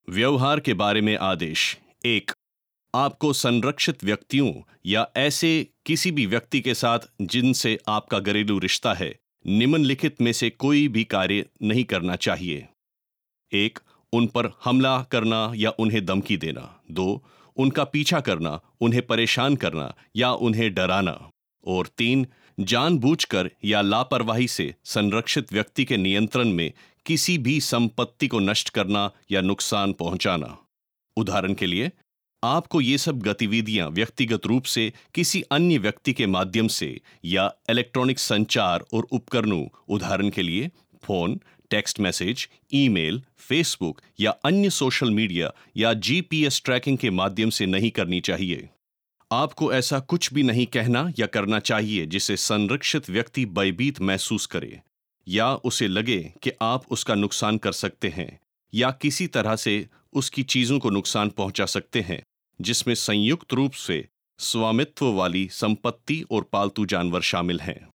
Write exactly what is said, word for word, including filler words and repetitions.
व्यवहार के बारे में आदेश। एक, आपको संरक्षित व्यक्तियों या ऐसे किसी भी व्यक्ति के साथ जिनसे आपका घरेलू रिश्ता है, निम्नलिखित में से कोई भी कार्य नहीं करना चाहिए। एक, उन पर हमला करना या उन्हें धमकी देना। दो, उनका पीछा करना, उन्हें परेशान करना या उन्हें डराना। और तीन, जानबूझकर या लापरवाही से संरक्षित व्यक्ति के नियंत्रण में किसी भी संपत्ति को नष्ट करना या नुकसान पहुंचाना। उदाहरण के लिए, आपको ये सब गतिविधियां व्यक्तिगत रूप से किसी अन्य व्यक्ति के माध्यम से या इलेक्ट्रॉनिक संचार और उपकरणों, उदाहरण के लिए phone, text message, email, Facebook या अन्य सोशल मीडिया या जीपीएस ट्रैकिंग के माध्यम से नहीं करनी चाहिए। आपको ऐसा कुछ भी नहीं कहना या करना चाहिए जिससे संरक्षित व्यक्ति भयभीत महसूस करे या उसे लगे कि आप उसका नुकसान कर सकते हैं या किसी तरह से उसकी चीजों को नुकसान पहुंचा सकते हैं, जिसमें संयुक्त रूप से स्वामित्व वाली संपत्ति और पालतू जानवर शामिल हैं।